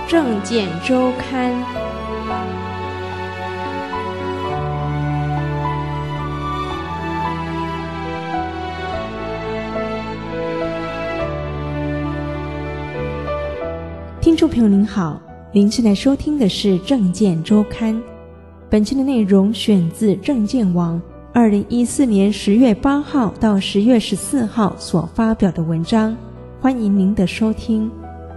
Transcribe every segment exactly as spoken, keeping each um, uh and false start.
政见周刊。听众朋友您好，您现在收听的是政见周刊。本期的内容选自政见网二零一四年十月八号到十月十四号所发表的文章，欢迎您的收听。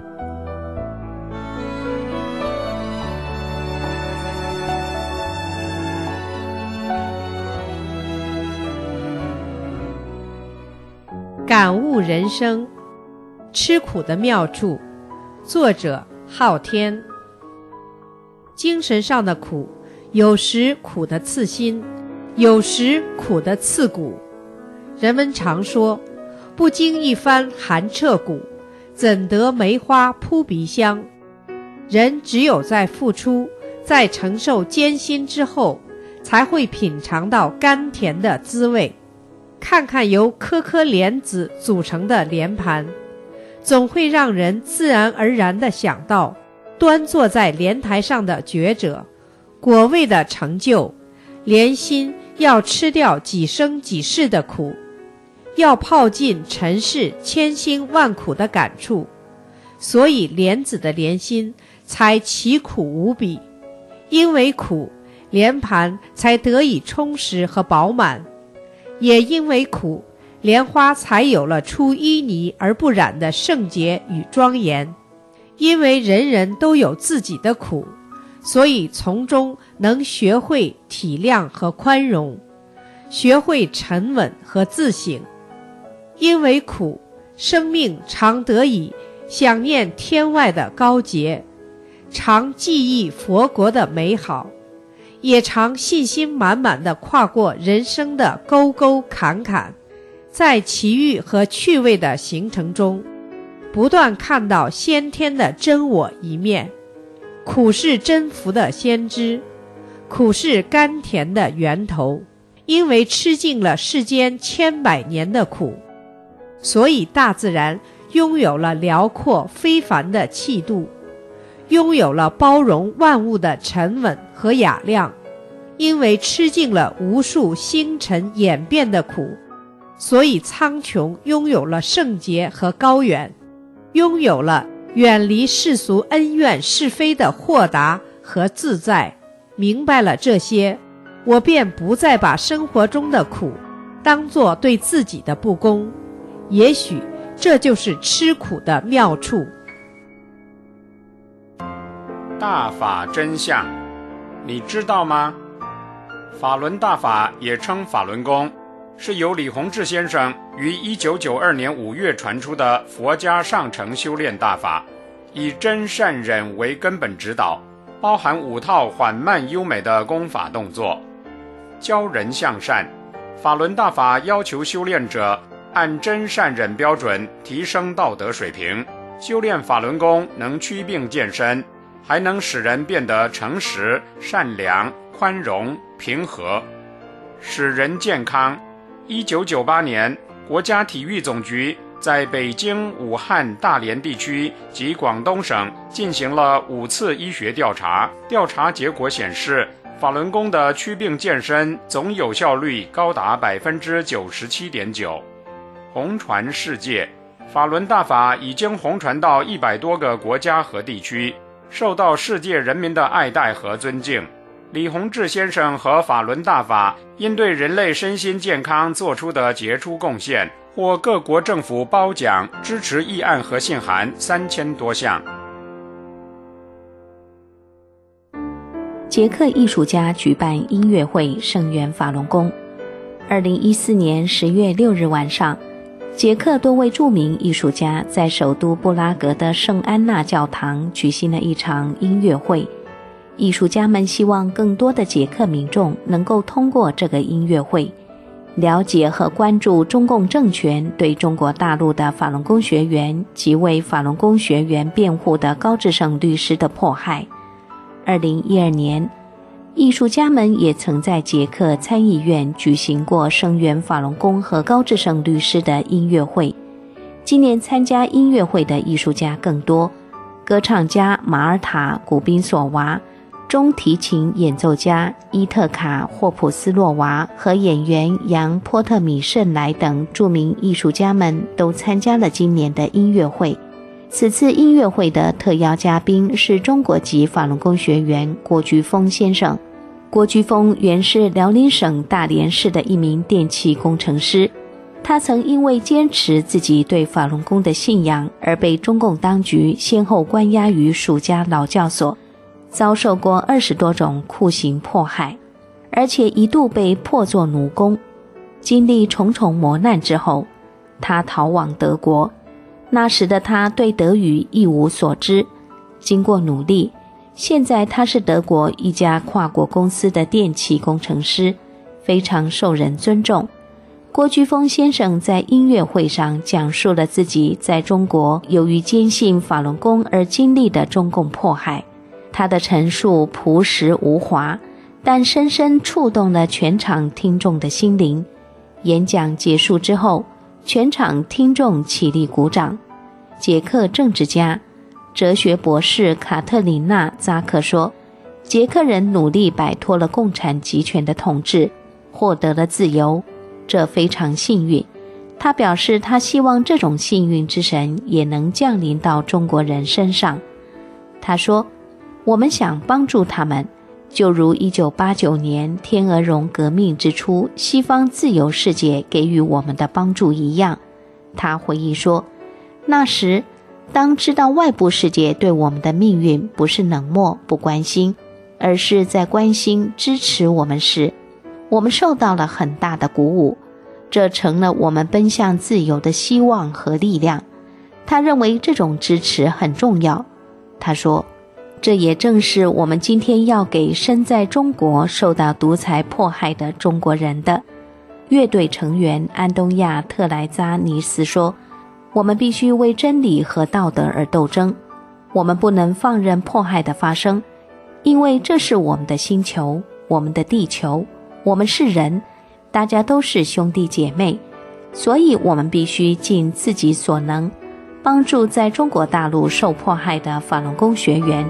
感悟人生，吃苦的妙处。作者昊天。精神上的苦，有时苦得刺心，有时苦得刺骨。人们常说，不经一番寒彻骨，怎得梅花扑鼻香。人只有在付出，在承受艰辛之后，才会品尝到甘甜的滋味。看看由颗颗莲子组成的莲盘，总会让人自然而然地想到端坐在莲台上的觉者，果味的成就，莲心要吃掉几生几世的苦，要泡尽尘世千辛万苦的感触，所以莲子的莲心才奇苦无比。因为苦，莲盘才得以充实和饱满，也因为苦，莲花才有了出淤泥而不染的圣洁与庄严。因为人人都有自己的苦，所以从中能学会体谅和宽容，学会沉稳和自省。因为苦，生命常得以想念天外的高洁，常记忆佛国的美好，也常信心满满地跨过人生的沟沟坎坎。在奇遇和趣味的行程中，不断看到先天的真我一面。苦是真福的先知，苦是甘甜的源头。因为吃尽了世间千百年的苦，所以大自然拥有了辽阔非凡的气度，拥有了包容万物的沉稳和雅量。因为吃尽了无数星辰演变的苦，所以苍穹拥有了圣洁和高远，拥有了远离世俗恩怨是非的豁达和自在。明白了这些，我便不再把生活中的苦当作对自己的不公。也许这就是吃苦的妙处。 大法真相，你知道吗？法轮大法也称法轮功，是由李洪志先生于一九九二年五月传出的佛家上乘修炼大法，以真善忍为根本指导，包含五套缓慢优美的功法动作，教人向善。法轮大法要求修炼者按真善忍标准提升道德水平，修炼法轮功能祛病健身，还能使人变得诚实、善良、宽容、平和，使人健康。一九九八年，国家体育总局在北京、武汉、大连地区及广东省进行了五次医学调查，调查结果显示，法轮功的祛病健身总有效率高达 百分之九十七点九。 红传世界，法轮大法已经红传到一百多个国家和地区，受到世界人民的爱戴和尊敬。李洪志先生和法轮大法因对人类身心健康做出的杰出贡献，获各国政府褒奖、支持议案和信函三千多项。 捷克艺术家举办音乐会声援法轮功。二零一四年十月六日晚上，捷克多位著名艺术家在首都布拉格的圣安娜教堂举行了一场音乐会。艺术家们希望更多的捷克民众能够通过这个音乐会，了解和关注中共政权对中国大陆的法轮功学员及为法轮功学员辩护的高志胜律师的迫害。二零一二年，艺术家们也曾在捷克参议院举行过声援法轮功和高志胜律师的音乐会。今年参加音乐会的艺术家更多， 歌唱家马尔塔·古宾索娃、中提琴演奏家伊特卡·霍普斯洛娃和演员杨·波特米圣莱等著名艺术家们都参加了今年的音乐会。此次音乐会的特邀嘉宾是中国籍法轮功学员郭居峰先生。郭居峰原是辽宁省大连市的一名电气工程师，他曾因为坚持自己对法轮功的信仰而被中共当局先后关押于蜀家劳教所，遭受过二十多种酷刑迫害，而且一度被迫做奴工。经历重重磨难之后，他逃往德国。那时的他对德语一无所知，经过努力，现在他是德国一家跨国公司的电气工程师，非常受人尊重。郭居峰先生在音乐会上讲述了自己在中国由于坚信法轮功而经历的中共迫害。他的陈述朴实无华，但深深触动了全场听众的心灵。演讲结束之后，全场听众起立鼓掌。捷克政治家、哲学博士卡特琳娜·扎克说，捷克人努力摆脱了共产集权的统治，获得了自由，这非常幸运。他表示，他希望这种幸运之神也能降临到中国人身上。他说，我们想帮助他们，就如一九八九年天鹅绒革命之初西方自由世界给予我们的帮助一样。他回忆说，那时当知道外部世界对我们的命运不是冷漠不关心，而是在关心支持我们时，我们受到了很大的鼓舞，这成了我们奔向自由的希望和力量。他认为这种支持很重要。他说，这也正是我们今天要给身在中国受到独裁迫害的中国人的。乐队成员安东亚·特莱扎尼斯说，我们必须为真理和道德而斗争，我们不能放任迫害的发生，因为这是我们的星球，我们的地球，我们是人，大家都是兄弟姐妹，所以我们必须尽自己所能，帮助在中国大陆受迫害的法轮功学员。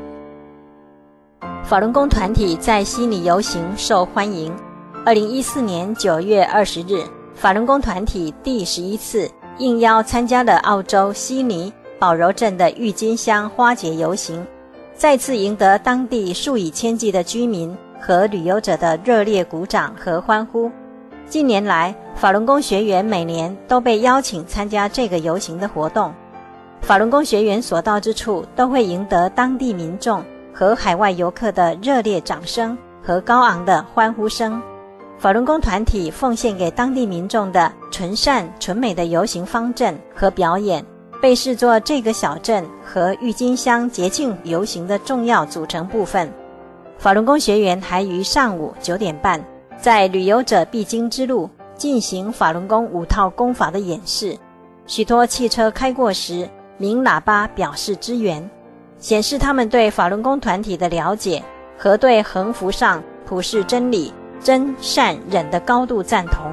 法轮功团体在悉尼游行受欢迎。二零一四年九月二十日，法轮功团体第十一次应邀参加了澳洲悉尼保柔镇的郁金香花节游行，再次赢得当地数以千计的居民和旅游者的热烈鼓掌和欢呼。近年来，法轮功学员每年都被邀请参加这个游行的活动。法轮功学员所到之处，都会赢得当地民众和海外游客的热烈掌声和高昂的欢呼声。法轮功团体奉献给当地民众的纯善纯美的游行方阵和表演，被视作这个小镇和郁金香节庆游行的重要组成部分。法轮功学员还于上午九点半，在旅游者必经之路进行法轮功五套功法的演示。许多汽车开过时，鸣喇叭表示支援，显示他们对法轮功团体的了解和对横幅上普世真理、真善忍的高度赞同。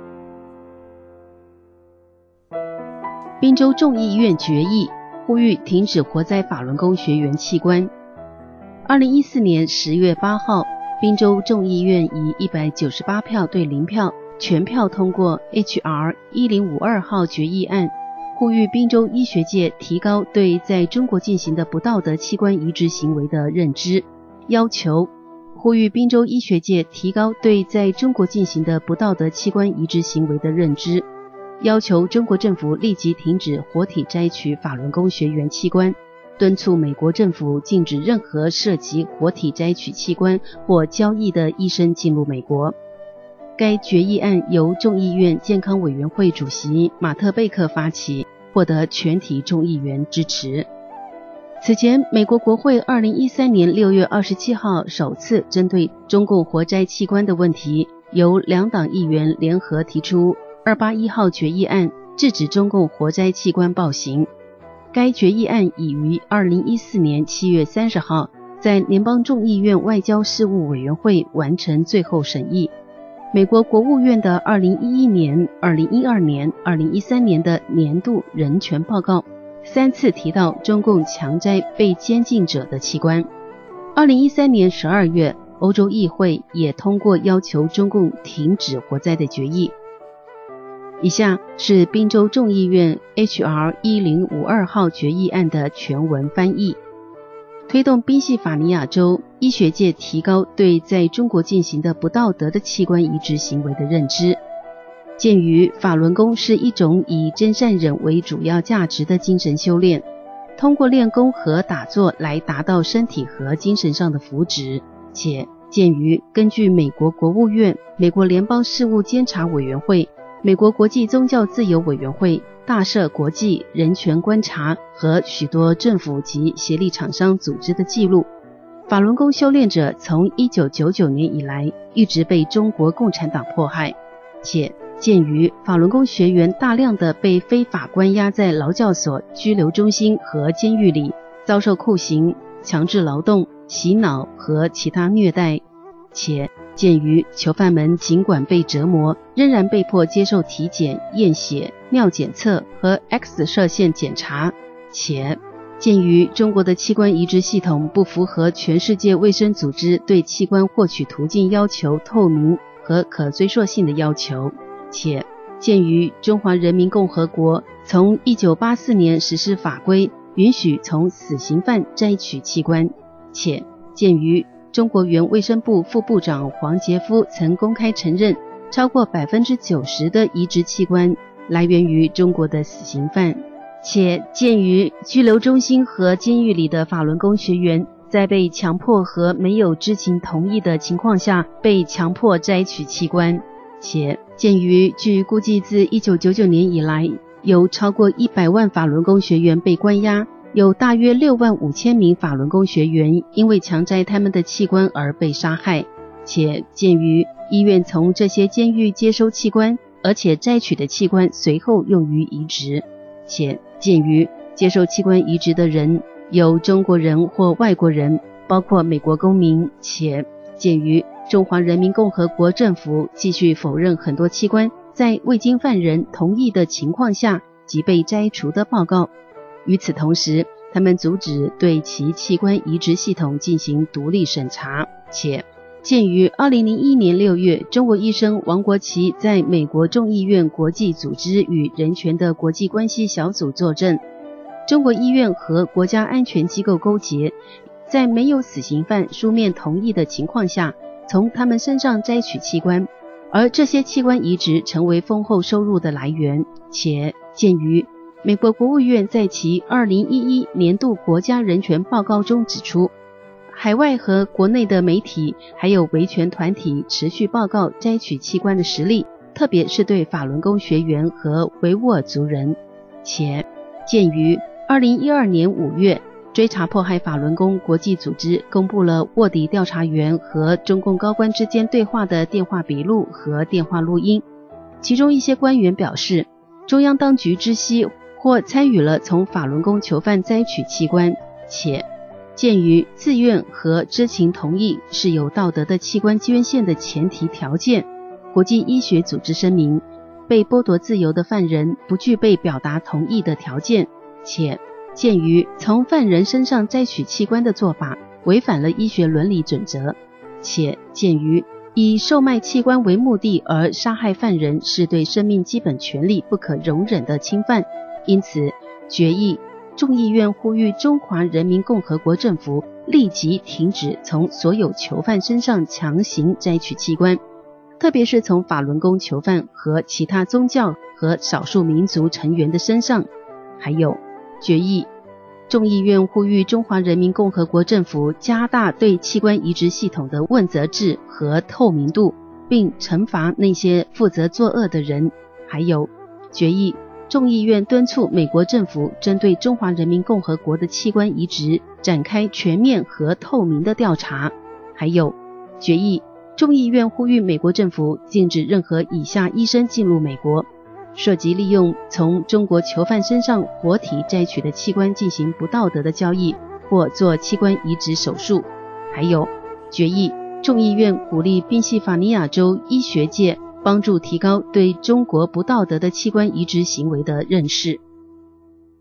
滨州众议院决议呼吁停止活摘法轮功学员器官。二零一四年十月八号，滨州众议院以一百九十八票对零票全票通过 H R 一零五二 号决议案，呼吁滨州医学界提高对在中国进行的不道德器官移植行为的认知，要求呼吁滨州医学界提高对在中国进行的不道德器官移植行为的认知，要求中国政府立即停止活体摘取法轮功学员器官，敦促美国政府禁止任何涉及活体摘取器官或交易的医生进入美国。该决议案由众议院健康委员会主席马特贝克发起，获得全体众议员支持。此前，美国国会二零一三年六月二十七号首次针对中共活摘器官的问题，由两党议员联合提出二八一号决议案，制止中共活摘器官暴行。该决议案已于二零一四年七月三十号在联邦众议院外交事务委员会完成最后审议。美国国务院的二零一一年、二零一二年、二零一三年的年度人权报告三次提到中共强摘被监禁者的器官。二零一三年十二月，欧洲议会也通过要求中共停止活摘的决议。以下是宾州众议院 H R 一零五二号决议案的全文翻译。推动宾夕法尼亚州医学界提高对在中国进行的不道德的器官移植行为的认知。鉴于法轮功是一种以真善忍为主要价值的精神修炼，通过练功和打坐来达到身体和精神上的福祉，且鉴于根据美国国务院、美国联邦事务监察委员会、美国国际宗教自由委员会、大赦国际人权观察和许多政府及协力厂商组织的记录，法轮功修炼者从一九九九年以来一直被中国共产党迫害，且鉴于法轮功学员大量的被非法关押在劳教所、拘留中心和监狱里，遭受酷刑、强制劳动、洗脑和其他虐待，且鉴于囚犯们尽管被折磨，仍然被迫接受体检、验血、尿检测和 X 射线检查，且鉴于中国的器官移植系统不符合全世界卫生组织对器官获取途径要求透明和可追溯性的要求，且鉴于中华人民共和国从一九八四年实施法规，允许从死刑犯摘取器官，且鉴于中国原卫生部副部长黄杰夫曾公开承认，超过 百分之九十 的移植器官来源于中国的死刑犯，且鉴于拘留中心和监狱里的法轮功学员在被强迫和没有知情同意的情况下被强迫摘取器官，且鉴于据估计自一九九九年以来，有超过一百万法轮功学员被关押，有大约六万五千名法轮功学员因为强摘他们的器官而被杀害，且鉴于医院从这些监狱接收器官，而且摘取的器官随后用于移植，且鉴于接受器官移植的人有中国人或外国人，包括美国公民，且鉴于中华人民共和国政府继续否认很多器官在未经犯人同意的情况下即被摘除的报告。与此同时，他们阻止对其器官移植系统进行独立审查，且鉴于二零零一年六月，中国医生王国琦在美国众议院国际组织与人权的国际关系小组作证，中国医院和国家安全机构勾结，在没有死刑犯书面同意的情况下，从他们身上摘取器官，而这些器官移植成为丰厚收入的来源，且鉴于美国国务院在其二零一一年度国家人权报告中指出，海外和国内的媒体还有维权团体持续报告摘取器官的实例，特别是对法轮功学员和维吾尔族人，且鉴于二零一二年五月，追查迫害法轮功国际组织公布了卧底调查员和中共高官之间对话的电话笔录和电话录音，其中一些官员表示，中央当局知悉或参与了从法轮功囚犯摘取器官，且鉴于自愿和知情同意是有道德的器官捐献的前提条件，国际医学组织声明，被剥夺自由的犯人不具备表达同意的条件，且鉴于从犯人身上摘取器官的做法违反了医学伦理准则，且鉴于以售卖器官为目的而杀害犯人是对生命基本权利不可容忍的侵犯，因此决议众议院呼吁中华人民共和国政府立即停止从所有囚犯身上强行摘取器官，特别是从法轮功囚犯和其他宗教和少数民族成员的身上。还有决议众议院呼吁中华人民共和国政府加大对器官移植系统的问责制和透明度，并惩罚那些负责作恶的人。还有决议众议院敦促美国政府针对中华人民共和国的器官移植展开全面和透明的调查。还有决议众议院呼吁美国政府禁止任何以下医生进入美国，涉及利用从中国囚犯身上活体摘取的器官进行不道德的交易或做器官移植手术。还有决议众议院鼓励宾夕法尼亚州医学界帮助提高对中国不道德的器官移植行为的认识。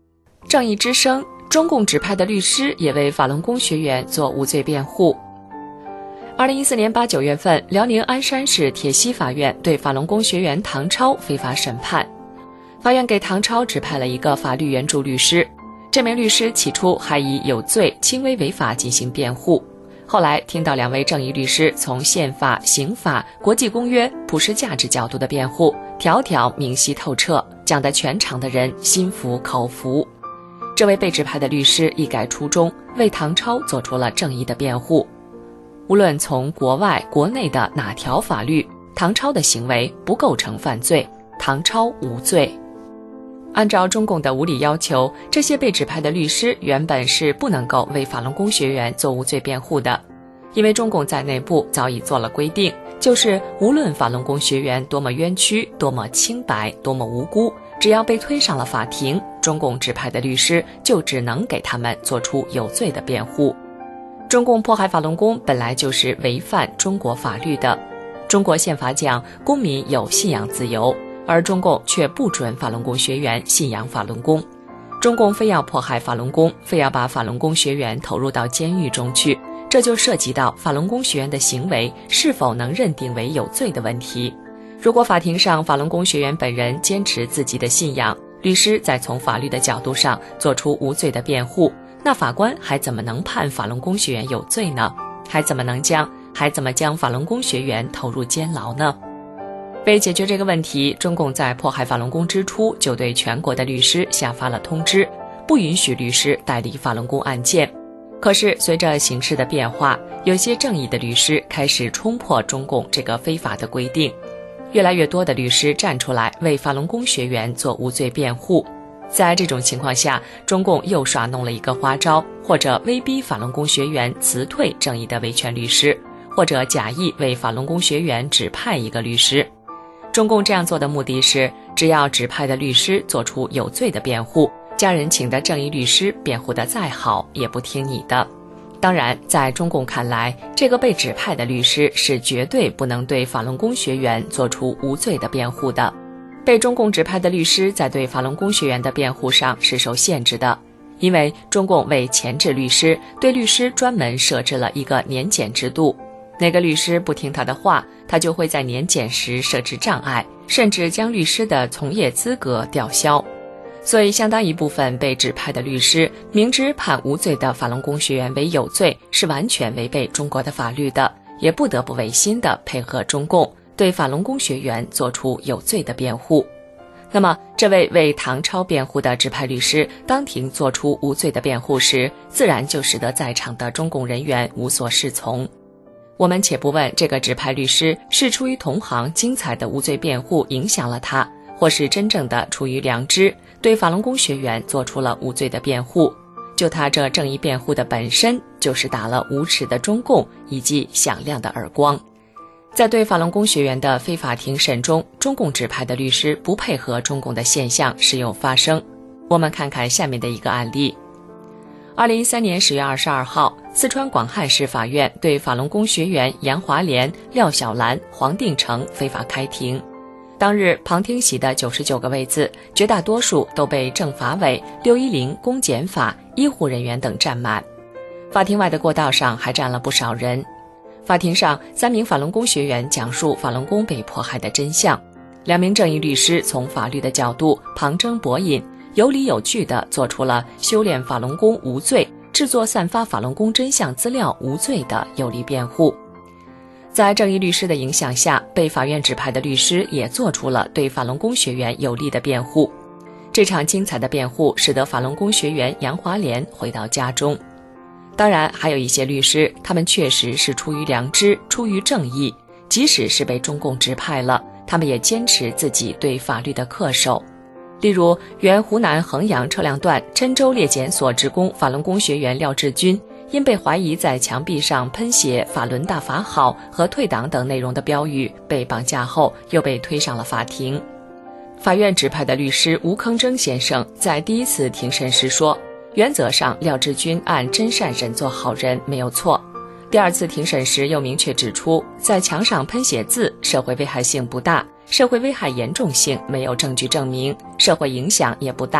正义之声，中共指派的律师也为法轮功学员做无罪辩护。二零一四年八九月份，辽宁鞍山市铁西法院对法轮功学员唐超非法审判。法院给唐超指派了一个法律援助律师，这名律师起初还以有罪、轻微违法进行辩护，后来听到两位正义律师从宪法、刑法、国际公约、普世价值角度的辩护，条条明晰透彻，讲得全场的人心服口服。这位被指派的律师一改初衷，为唐超做出了正义的辩护。无论从国外、国内的哪条法律，唐超的行为不构成犯罪，唐超无罪。按照中共的无理要求，这些被指派的律师原本是不能够为法轮功学员做无罪辩护的，因为中共在内部早已做了规定，就是无论法轮功学员多么冤屈、多么清白、多么无辜，只要被推上了法庭，中共指派的律师就只能给他们做出有罪的辩护。中共迫害法轮功本来就是违反中国法律的，中国宪法讲公民有信仰自由，而中共却不准法轮功学员信仰法轮功。中共非要迫害法轮功，非要把法轮功学员投入到监狱中去，这就涉及到法轮功学员的行为是否能认定为有罪的问题。如果法庭上法轮功学员本人坚持自己的信仰，律师再从法律的角度上做出无罪的辩护，那法官还怎么能判法轮功学员有罪呢？还怎么能将还怎么将法轮功学员投入监牢呢？为解决这个问题，中共在迫害法轮功之初就对全国的律师下发了通知，不允许律师代理法轮功案件。可是随着形势的变化，有些正义的律师开始冲破中共这个非法的规定，越来越多的律师站出来为法轮功学员做无罪辩护。在这种情况下，中共又耍弄了一个花招，或者威逼法轮功学员辞退正义的维权律师，或者假意为法轮功学员指派一个律师。中共这样做的目的是，只要指派的律师做出有罪的辩护，家人请的正义律师辩护得再好也不听你的。当然，在中共看来，这个被指派的律师是绝对不能对法轮功学员做出无罪的辩护的。被中共指派的律师在对法轮功学员的辩护上是受限制的，因为中共为钳制律师，对律师专门设置了一个年检制度。哪个律师不听他的话，他就会在年检时设置障碍，甚至将律师的从业资格吊销。所以相当一部分被指派的律师明知判无罪的法轮功学员为有罪，是完全违背中国的法律的，也不得不违心地配合中共，对法轮功学员做出有罪的辩护。那么这位为唐超辩护的指派律师当庭做出无罪的辩护时，自然就使得在场的中共人员无所适从。我们且不问这个指派律师是出于同行精彩的无罪辩护影响了他，或是真正的出于良知，对法轮功学员做出了无罪的辩护，就他这正义辩护的本身，就是打了无耻的中共以及响亮的耳光。在对法轮功学员的非法庭审中，中共指派的律师不配合中共的现象时有发生。我们看看下面的一个案例。二零一三年十月二十二号，四川广汉市法院对法轮功学员杨华莲、廖小兰、黄定成非法开庭。当日旁听席的九十九个位子，绝大多数都被政法委、六一零公检法、医护人员等占满。法庭外的过道上还站了不少人。法庭上，三名法轮功学员讲述法轮功被迫害的真相，两名正义律师从法律的角度旁征博引，有理有据地做出了修炼法轮功无罪、制作散发法轮功真相资料无罪的有力辩护。在正义律师的影响下，被法院指派的律师也做出了对法轮功学员有利的辩护。这场精彩的辩护使得法轮功学员杨华莲回到家中。当然，还有一些律师，他们确实是出于良知、出于正义，即使是被中共指派了，他们也坚持自己对法律的恪守。例如，原湖南衡阳车辆段郴州列检所职工法轮功学员廖志军，因被怀疑在墙壁上喷写法轮大法好和退党等内容的标语，被绑架后又被推上了法庭。法院指派的律师吴坑征先生在第一次庭审时说，原则上廖志军按真善忍做好人没有错。第二次庭审时又明确指出，在墙上喷写字社会危害性不大，社会危害严重性没有证据证明，社会影响也不大，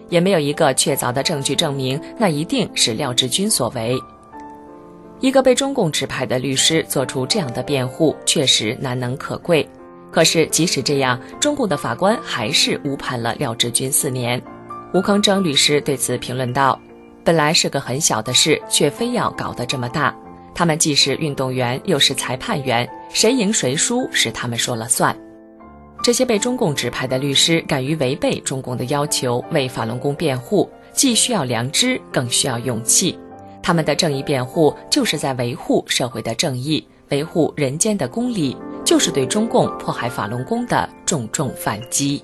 也没有一个确凿的证据证明那一定是廖志军所为。一个被中共指派的律师做出这样的辩护，确实难能可贵。可是即使这样，中共的法官还是误判了廖志军四年。吴匡征律师对此评论道：本来是个很小的事，却非要搞得这么大。他们既是运动员，又是裁判员，谁赢谁输是他们说了算。这些被中共指派的律师敢于违背中共的要求，为法轮功辩护，既需要良知，更需要勇气。他们的正义辩护就是在维护社会的正义，维护人间的公理，就是对中共迫害法轮功的重重反击。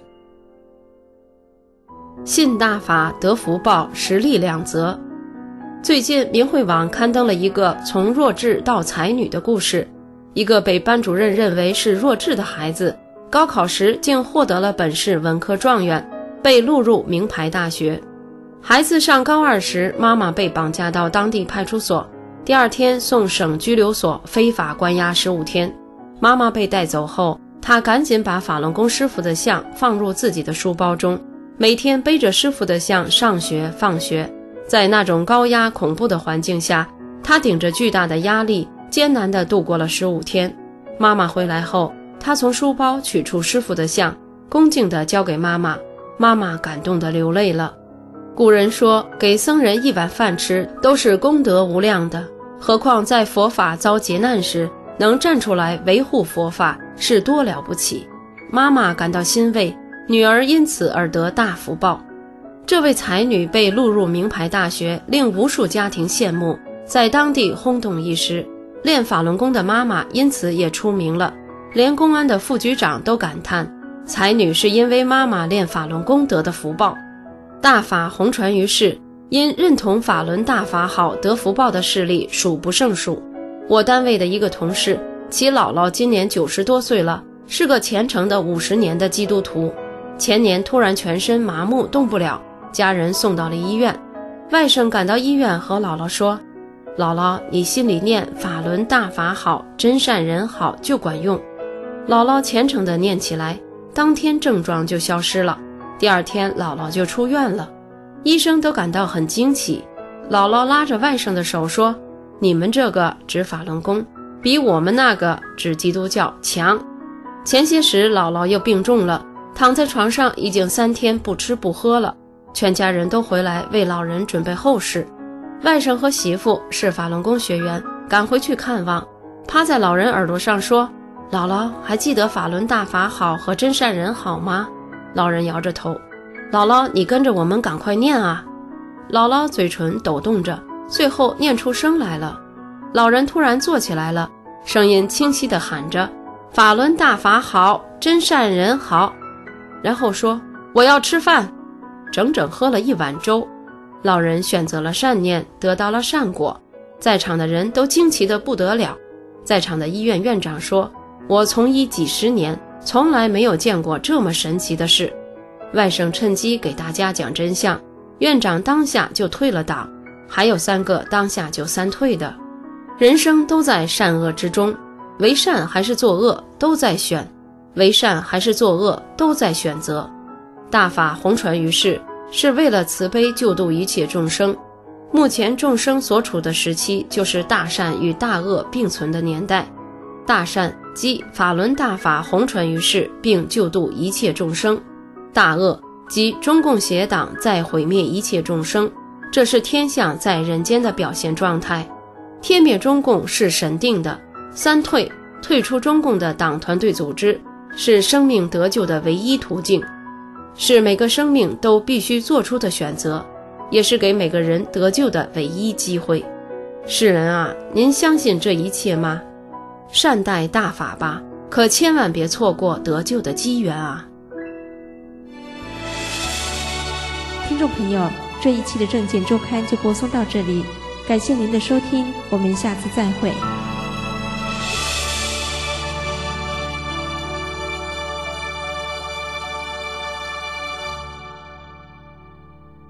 信大法得福报，实力两则。最近明慧网刊登了一个从弱智到才女的故事。一个被班主任认为是弱智的孩子，高考时竟获得了本市文科状元，被录入名牌大学。孩子上高二时，妈妈被绑架到当地派出所，第二天送省拘留所非法关押十五天。妈妈被带走后，他赶紧把法轮功师傅的像放入自己的书包中，每天背着师傅的像上学放学。在那种高压恐怖的环境下，他顶着巨大的压力，艰难地度过了十五天。妈妈回来后，他从书包取出师傅的像，恭敬地交给妈妈，妈妈感动得流泪了。古人说，给僧人一碗饭吃都是功德无量的，何况在佛法遭劫难时能站出来维护佛法，是多了不起。妈妈感到欣慰，女儿因此而得大福报。这位才女被录入名牌大学，令无数家庭羡慕，在当地轰动一时。练法轮功的妈妈因此也出名了，连公安的副局长都感叹，才女是因为妈妈练法轮功得的福报。大法红传于世，因认同法轮大法好得福报的事例数不胜数。我单位的一个同事，其姥姥今年九十多岁了，是个虔诚的五十年的基督徒。前年突然全身麻木动不了，家人送到了医院。外甥赶到医院和姥姥说，姥姥，你心里念法轮大法好，真善人好就管用。姥姥虔诚地念起来，当天症状就消失了。第二天姥姥就出院了，医生都感到很惊奇。姥姥拉着外甥的手说，你们这个指法轮功比我们那个指基督教强。前些时姥姥又病重了，躺在床上已经三天不吃不喝了，全家人都回来为老人准备后事。外甥和媳妇是法轮功学员，赶回去看望，趴在老人耳朵上说，姥姥还记得法轮大法好和真善人好吗？老人摇着头，姥姥你跟着我们赶快念啊。姥姥嘴唇抖动着，最后念出声来了。老人突然坐起来了，声音清晰地喊着，法轮大法好，真善人好。然后说，我要吃饭。整整喝了一碗粥。老人选择了善念，得到了善果，在场的人都惊奇得不得了。在场的医院院长说，我从医几十年，从来没有见过这么神奇的事。外甥趁机给大家讲真相，院长当下就退了党，还有三个当下就三退的。人生都在善恶之中，为善还是作恶都在选，为善还是作恶都在选择。大法红传于世，是为了慈悲救度一切众生。目前众生所处的时期，就是大善与大恶并存的年代。大善即法轮大法红传于世，并救度一切众生；大恶即中共邪党在毁灭一切众生，这是天象在人间的表现状态。天灭中共是神定的，三退，退出中共的党团队组织，是生命得救的唯一途径，是每个生命都必须做出的选择，也是给每个人得救的唯一机会。世人啊，您相信这一切吗？善待大法吧，可千万别错过得救的机缘啊！ 听众朋友，这一期的证件周刊就播送到这里，感谢您的收听，我们下次再会。